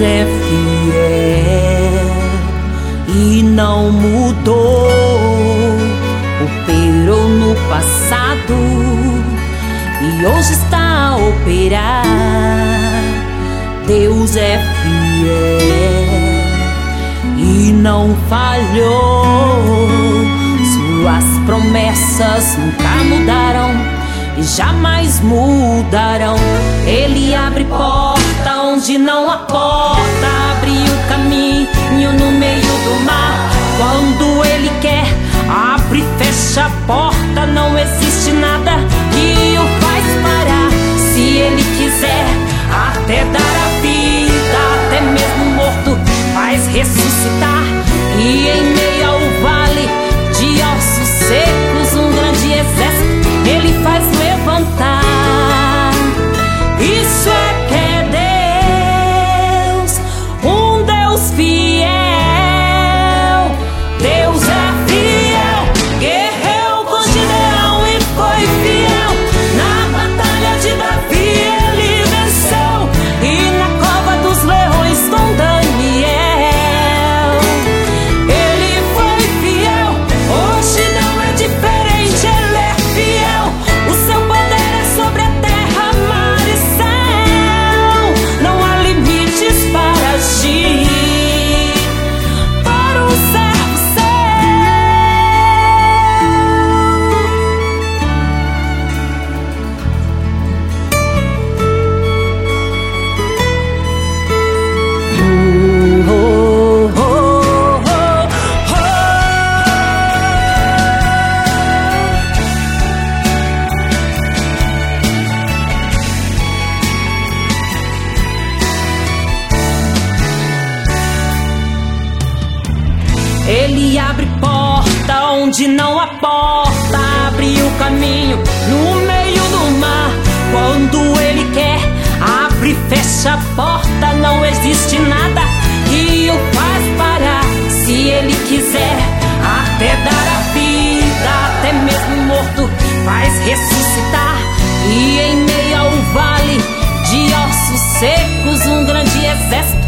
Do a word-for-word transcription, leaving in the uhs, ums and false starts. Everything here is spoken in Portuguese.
é fiel e não mudou. Operou no passado e hoje está a operar. Deus é fiel e não falhou. Suas promessas nunca mudaram e jamais mudarão. Ele abre porta onde não há porta, abre o caminho no meio do mar. Quando Ele quer, abre e fecha a porta. Não existe nada que o faz parar. Se Ele quiser até dar a vida, até mesmo morto faz ressuscitar. E em meio ao vale de ossos secos, um grande exército Ele faz levantar. Isso é que é Deus, um Deus fiel. Deus é fiel, guerreou com Gideão e foi fiel. Na batalha de Davi Ele venceu, e na cova dos leões com Daniel Ele foi fiel. Hoje não é diferente, Ele é fiel. O seu poder é sobre a terra, mar e céu. Não há limites para agir para um servo seu. Oh, oh, oh, oh, oh. Ele abre porta onde não há porta, abre o caminho no meio do mar. Quando Ele quer, abre e fecha a porta. Não existe nada que o faz parar. Se Ele quiser até dar a vida, até mesmo morto faz ressuscitar. E em meio ao vale de ossos secos, um grande exército